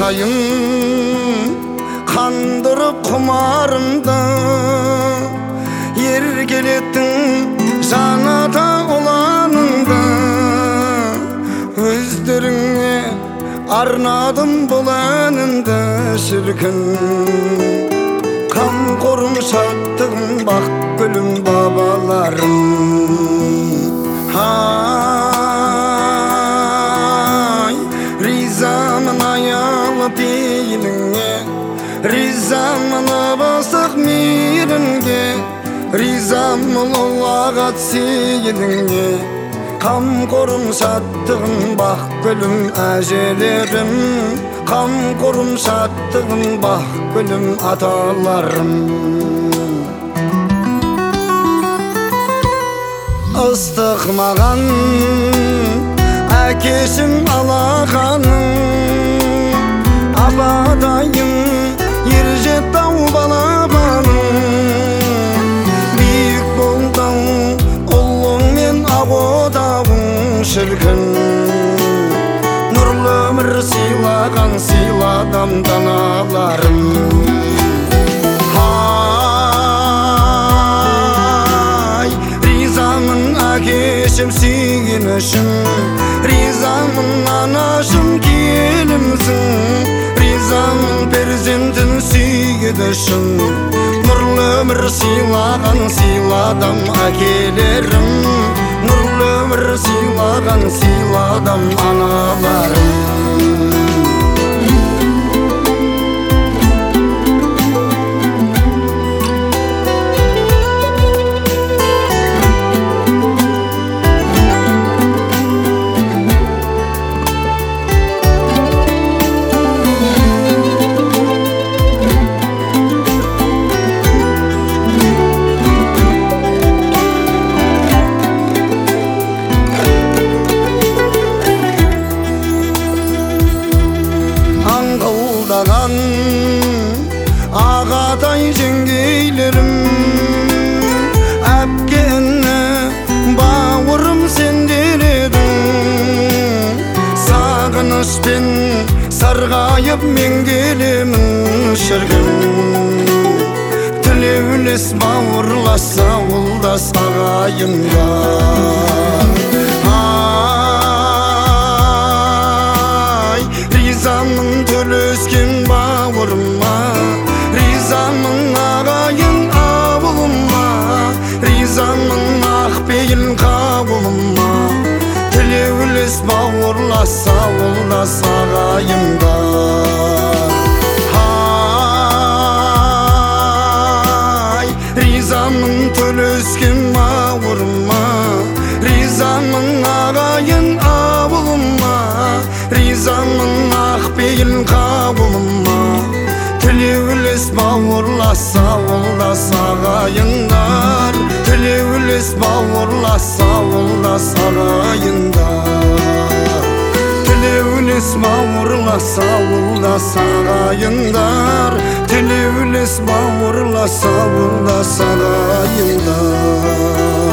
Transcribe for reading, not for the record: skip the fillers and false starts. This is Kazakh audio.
атайын қандырып құмарымды, еркелеттің жаната ұланыңды. Өздеріңе арнадым бұл әнімді шіркін. Қамқорым, шаттығым, бақ гүлім бабаларым. Ай, ризамын аялы пейіліңе, ризамын абасық мейірінге, ризамын ұлағат сейіліңе. Қамқорым, шаттығым, бақ гүлім әжелерім, қамқорым, шаттығым, бақ гүлім аталарым. Ыстық маған әкешім алақаның, апатайым ержеттау балапаның. Биік болдау ұлың мен ағодауың шіркін. Нұрлы өмір сыйлаған сыйладам даналарым. Әкешім сүйген үшін, ризамын анашым келімсің. Ризамын перзентін сүйген үшін, нұрлы өмір сыйлаған сыйладам әкелерім. Нұрлы өмір сыйлаған сыйладам аналарым. Ағатай жеңгейлерім, әпкені бауырым сендер едің. Сағынышпен сарғайып мен келемін шіркін. Тілеулес бауырлас ауылдас ағайындар. Ай, ризамын төлескен бауырыма, ризамын ағайын ауылыма, ризамын ақпейіл қауымыма. Тілеулес бауырлас ауылдас ағайындар. Ай, ризамын төлескен бауырыма, ризамын ағайын ауылыма, ризамын ақпейіл қауымыма. Тілеулес бауырлас ауылдас ағайындар. Тілеулес бауырлас ауылдас ағайындар. Тілеулес бауырлас ауылдас ағайындар. Тілеулес бауырлас ауылдас ағайындар.